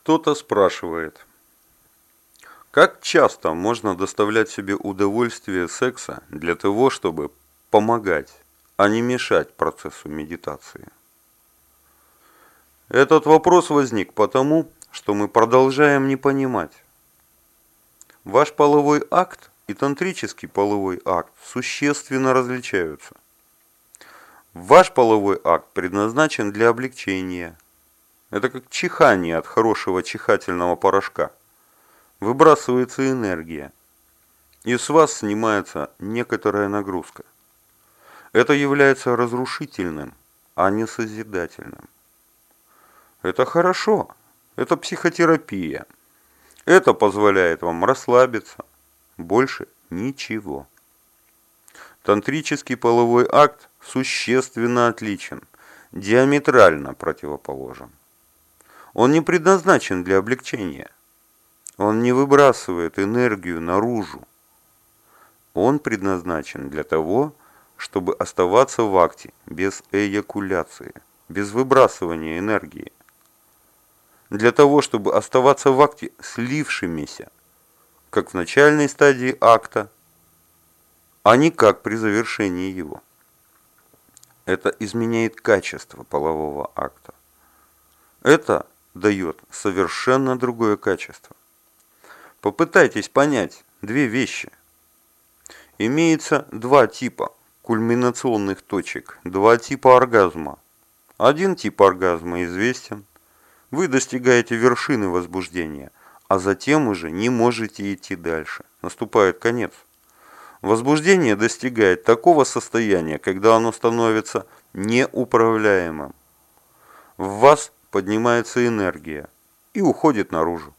Кто-то спрашивает, как часто можно доставлять себе удовольствие секса для того, чтобы помогать, а не мешать процессу медитации? Этот вопрос возник потому, что мы продолжаем не понимать. Ваш половой акт и тантрический половой акт существенно различаются. Ваш половой акт предназначен для облегчения. Это как чихание от хорошего чихательного порошка. Выбрасывается энергия, и с вас снимается некоторая нагрузка. Это является разрушительным, а не созидательным. Это хорошо, это психотерапия. Это позволяет вам расслабиться. Больше ничего. Тантрический половой акт существенно отличен, диаметрально противоположен. Он не предназначен для облегчения. Он не выбрасывает энергию наружу. Он предназначен для того, чтобы оставаться в акте без эякуляции, без выбрасывания энергии. Для того, чтобы оставаться в акте слившимися, как в начальной стадии акта, а не как при завершении его. Это изменяет качество полового акта. Это дает совершенно другое качество. Попытайтесь понять две вещи. Имеется два типа кульминационных точек, два типа оргазма. Один тип оргазма известен. Вы достигаете вершины возбуждения, а затем уже не можете идти дальше. Наступает конец. Возбуждение достигает такого состояния, когда оно становится неуправляемым. В вас поднимается энергия и уходит наружу.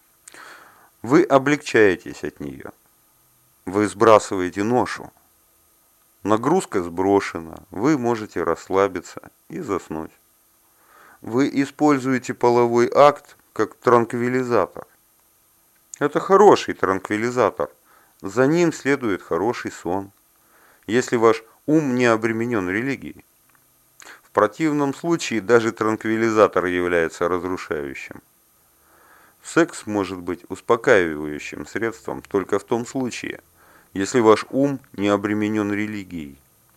Вы облегчаетесь от нее. Вы сбрасываете ношу. Нагрузка сброшена. Вы можете расслабиться и заснуть. Вы используете половой акт как транквилизатор. Это хороший транквилизатор. За ним следует хороший сон, если ваш ум не обременен религией. В противном случае даже транквилизатор является разрушающим. Секс может быть успокаивающим средством только в том случае, если ваш ум не обременен религией.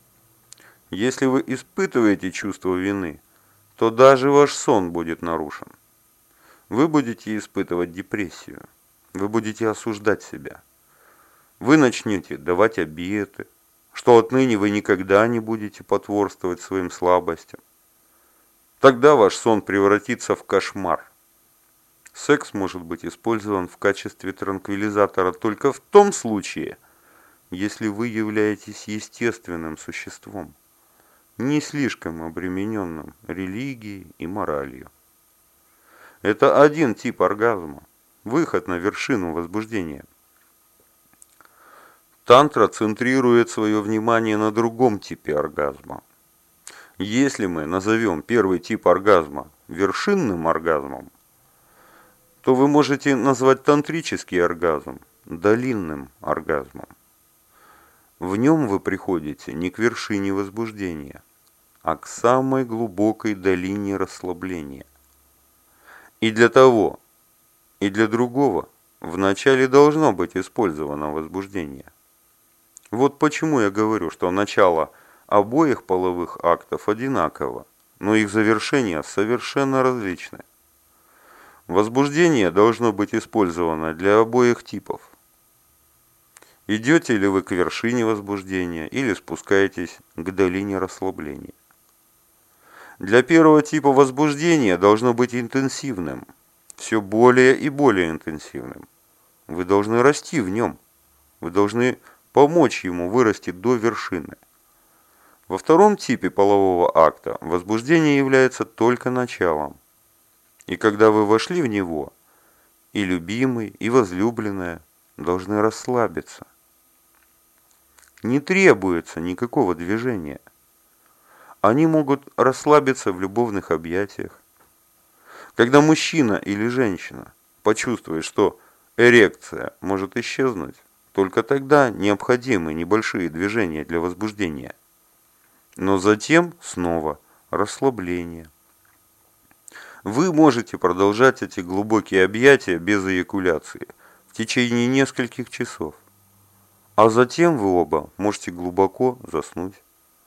Если вы испытываете чувство вины, то даже ваш сон будет нарушен. Вы будете испытывать депрессию, вы будете осуждать себя. Вы начнете давать обеты, что отныне вы никогда не будете потворствовать своим слабостям. Тогда ваш сон превратится в кошмар. Секс может быть использован в качестве транквилизатора только в том случае, если вы являетесь естественным существом, не слишком обремененным религией и моралью. Это один тип оргазма, выход на вершину возбуждения. Тантра центрирует свое внимание на другом типе оргазма. Если мы назовем первый тип оргазма вершинным оргазмом, то вы можете назвать тантрический оргазм долинным оргазмом. В нем вы приходите не к вершине возбуждения, а к самой глубокой долине расслабления. И для того, и для другого вначале должно быть использовано возбуждение. Вот почему я говорю, что начало обоих половых актов одинаково, но их завершения совершенно различны. Возбуждение должно быть использовано для обоих типов. Идете ли вы к вершине возбуждения или спускаетесь к долине расслабления. Для первого типа возбуждения должно быть интенсивным, все более и более интенсивным. Вы должны расти в нем, вы должны помочь ему вырасти до вершины. Во втором типе полового акта возбуждение является только началом. И когда вы вошли в него, и любимый, и возлюбленная должны расслабиться. Не требуется никакого движения. Они могут расслабиться в любовных объятиях. Когда мужчина или женщина почувствует, что эрекция может исчезнуть, только тогда необходимы небольшие движения для возбуждения. Но затем снова расслабление. Вы можете продолжать эти глубокие объятия без эякуляции в течение нескольких часов, а затем вы оба можете глубоко заснуть.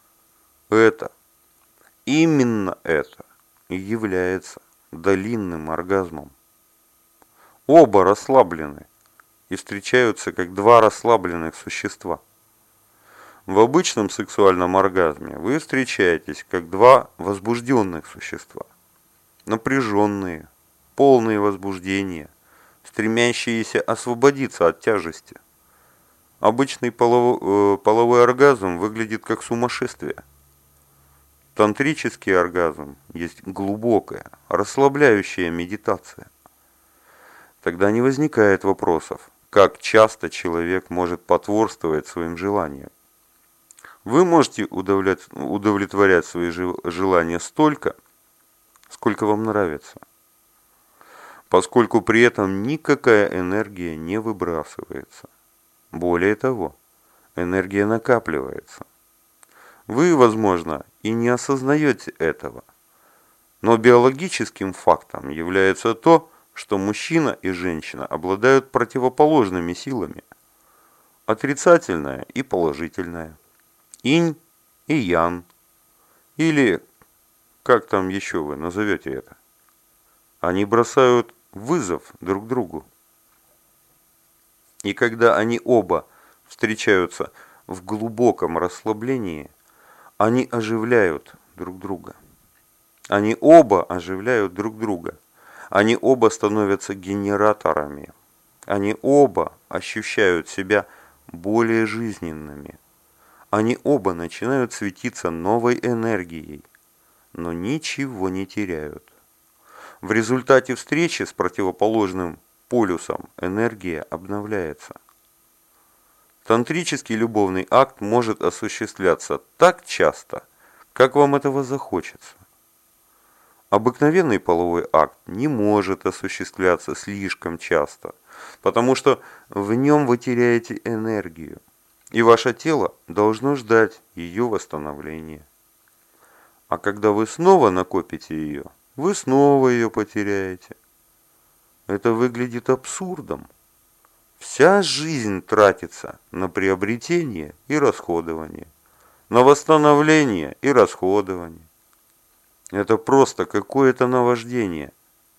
Именно это и является долинным оргазмом. Оба расслаблены и встречаются как два расслабленных существа. В обычном сексуальном оргазме вы встречаетесь как два возбужденных существа. Напряженные, полные возбуждения, стремящиеся освободиться от тяжести. Обычный половой оргазм выглядит как сумасшествие. Тантрический оргазм есть глубокая, расслабляющая медитация. Тогда не возникает вопросов, как часто человек может потворствовать своим желаниям. Вы можете удовлетворять свои желания столько, сколько вам нравится, поскольку при этом никакая энергия не выбрасывается. Более того, энергия накапливается. Вы, возможно, и не осознаете этого, но биологическим фактом является то, что мужчина и женщина обладают противоположными силами, отрицательное и положительное, инь и ян, или как там еще вы назовете это. Они бросают вызов друг другу. И когда они оба встречаются в глубоком расслаблении, они оживляют друг друга. Они оба оживляют друг друга. Они оба становятся генераторами. Они оба ощущают себя более жизненными. Они оба начинают светиться новой энергией, но ничего не теряют. В результате встречи с противоположным полюсом энергия обновляется. Тантрический любовный акт может осуществляться так часто, как вам этого захочется. Обыкновенный половой акт не может осуществляться слишком часто, потому что в нем вы теряете энергию, и ваше тело должно ждать ее восстановления. А когда вы снова накопите ее, вы снова ее потеряете. Это выглядит абсурдом. Вся жизнь тратится на приобретение и расходование, на восстановление и расходование. Это просто какое-то наваждение.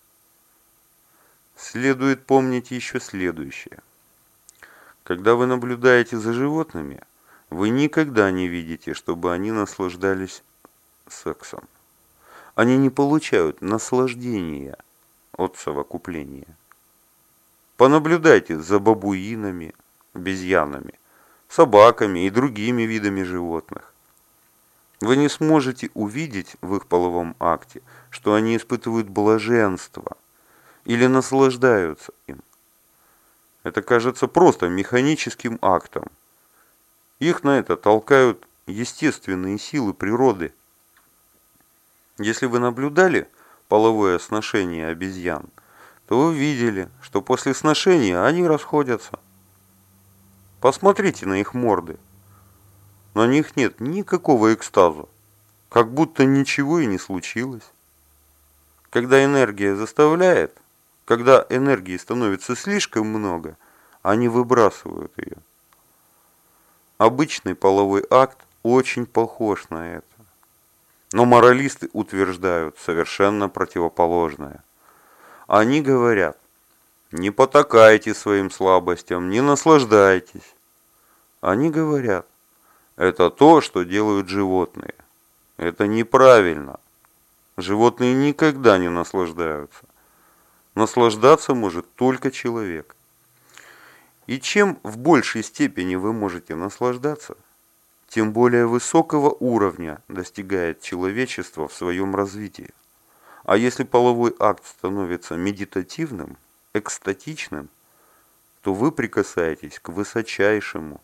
Следует помнить еще следующее. Когда вы наблюдаете за животными, вы никогда не видите, чтобы они наслаждались сексом. Они не получают наслаждения от совокупления. Понаблюдайте за бабуинами, обезьянами, собаками и другими видами животных. Вы не сможете увидеть в их половом акте, что они испытывают блаженство или наслаждаются им. Это кажется просто механическим актом. Их на это толкают естественные силы природы. Если вы наблюдали половое сношение обезьян, то вы видели, что после сношения они расходятся. Посмотрите на их морды. На них нет никакого экстаза, как будто ничего и не случилось. Когда энергия заставляет, когда энергии становится слишком много, они выбрасывают ее. Обычный половой акт очень похож на это. Но моралисты утверждают совершенно противоположное. Они говорят: не потакайте своим слабостям, не наслаждайтесь. Они говорят: это то, что делают животные. Это неправильно. Животные никогда не наслаждаются. Наслаждаться может только человек. И чем в большей степени вы можете наслаждаться, тем более высокого уровня достигает человечество в своем развитии. А если половой акт становится медитативным, экстатичным, то вы прикасаетесь к высочайшему.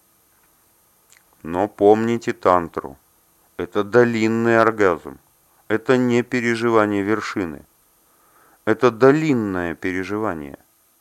Но помните тантру. Это долинный оргазм. Это не переживание вершины. Это долинное переживание.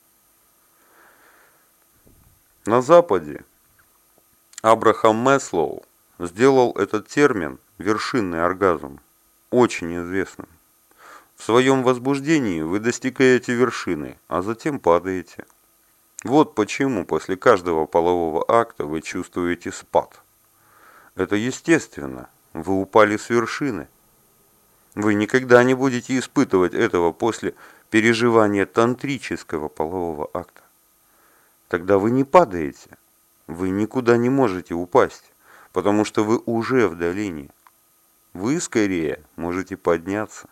На Западе Абрахам Маслоу сделал этот термин «вершинный оргазм» очень известным. В В своем возбуждении вы достигаете вершины, а затем падаете. Вот почему после каждого полового акта вы чувствуете спад. Это естественно. Вы упали с вершины. Вы никогда не будете испытывать этого после переживания тантрического полового акта. Тогда вы не падаете. Вы никуда не можете упасть, потому что вы уже в долине. Вы скорее можете подняться.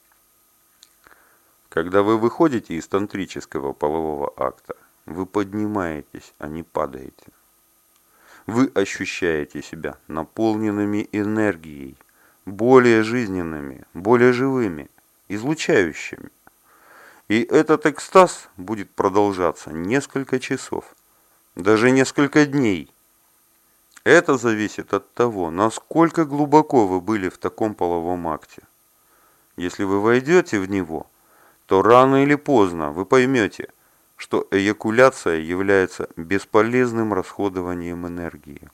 Когда вы выходите из тантрического полового акта, вы поднимаетесь, а не падаете. Вы ощущаете себя наполненными энергией, более жизненными, более живыми, излучающими. И этот экстаз будет продолжаться несколько часов, даже несколько дней. Это зависит от того, насколько глубоко вы были в таком половом акте. Если вы войдете в него, то рано или поздно вы поймете, что эякуляция является бесполезным расходованием энергии.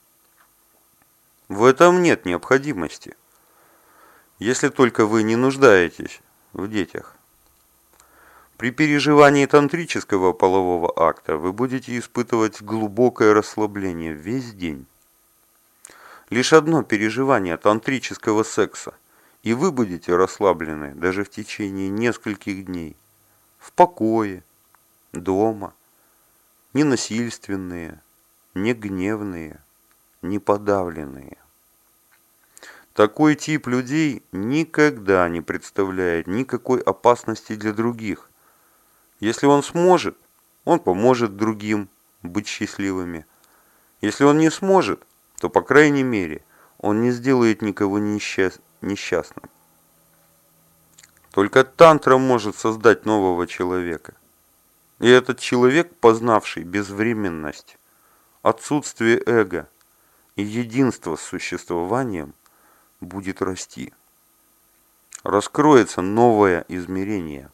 В этом нет необходимости, если только вы не нуждаетесь в детях. При переживании тантрического полового акта вы будете испытывать глубокое расслабление весь день. Лишь одно переживание тантрического секса, и вы будете расслаблены даже в течение нескольких дней. В покое, дома, ненасильственные, не гневные, не подавленные. Такой тип людей никогда не представляет никакой опасности для других. Если он сможет, он поможет другим быть счастливыми. Если он не сможет, то, по крайней мере, он не сделает никого несчастным. Только тантра может создать нового человека. И этот человек, познавший безвременность, отсутствие эго и единство с существованием, будет расти. Раскроется новое измерение.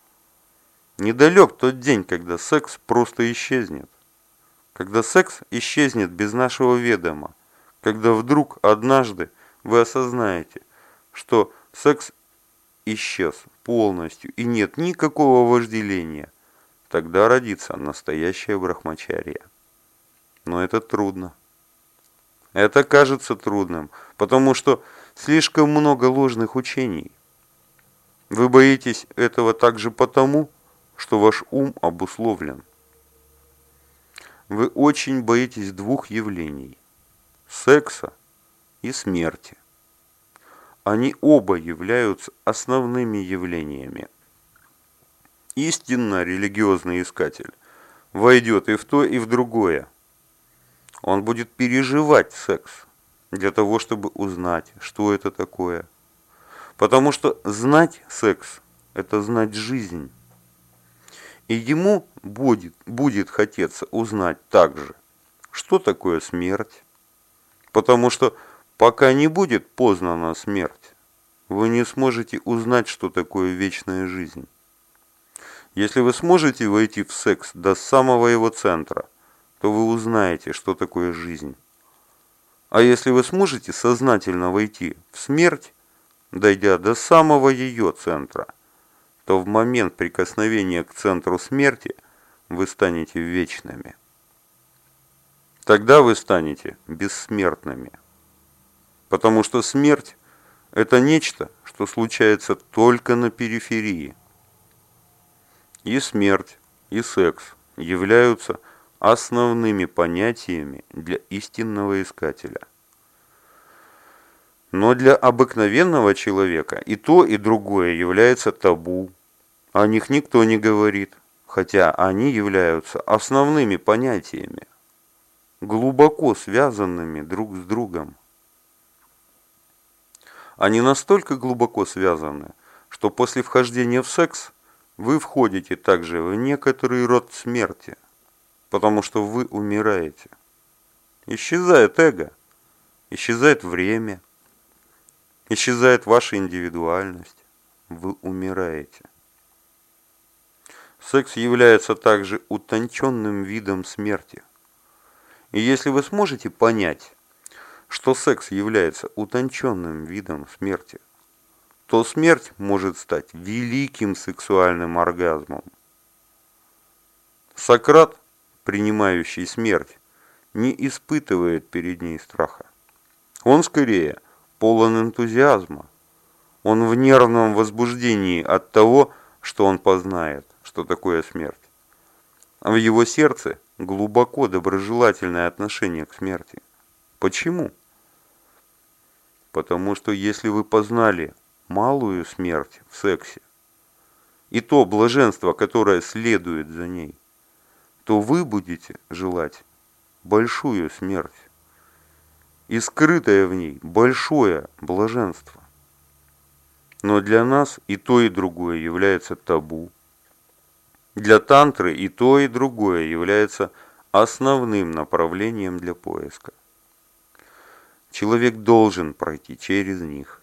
Недалек тот день, когда секс просто исчезнет. Когда секс исчезнет без нашего ведома. Когда вдруг однажды вы осознаете, что секс исчез полностью и нет никакого вожделения, тогда родится настоящая брахмачарья. Но это трудно. Это кажется трудным, потому что слишком много ложных учений. Вы боитесь этого также потому, что ваш ум обусловлен. Вы очень боитесь двух явлений – секса и смерти. Они оба являются основными явлениями. Истинно религиозный искатель войдет и в то, и в другое. Он будет переживать секс для того, чтобы узнать, что это такое. Потому что знать секс – это знать жизнь. И ему будет хотеться узнать также, что такое смерть. Потому что пока не будет познана смерть, вы не сможете узнать, что такое вечная жизнь. Если вы сможете войти в секс до самого его центра, то вы узнаете, что такое жизнь. А если вы сможете сознательно войти в смерть, дойдя до самого ее центра, то в момент прикосновения к центру смерти вы станете вечными. Тогда вы станете бессмертными. Потому что смерть – это нечто, что случается только на периферии. И смерть, и секс являются основными понятиями для истинного искателя. Но для обыкновенного человека и то, и другое является табу. О них никто не говорит, хотя они являются основными понятиями, глубоко связанными друг с другом. Они настолько глубоко связаны, что после вхождения в секс вы входите также в некоторый род смерти, потому что вы умираете. Исчезает эго, исчезает время, исчезает ваша индивидуальность, вы умираете. Секс является также утонченным видом смерти. И если вы сможете понять, что секс является утонченным видом смерти, то смерть может стать великим сексуальным оргазмом. Сократ, принимающий смерть, не испытывает перед ней страха. Он скорее полон энтузиазма. Он в нервном возбуждении от того, что он познает, что такое смерть. А в его сердце глубоко доброжелательное отношение к смерти. Почему? Потому что если вы познали малую смерть в сексе и то блаженство, которое следует за ней, то вы будете желать большую смерть и скрытое в ней большое блаженство. Но для нас и то, и другое является табу. Для тантры и то, и другое является основным направлением для поиска. Человек должен пройти через них.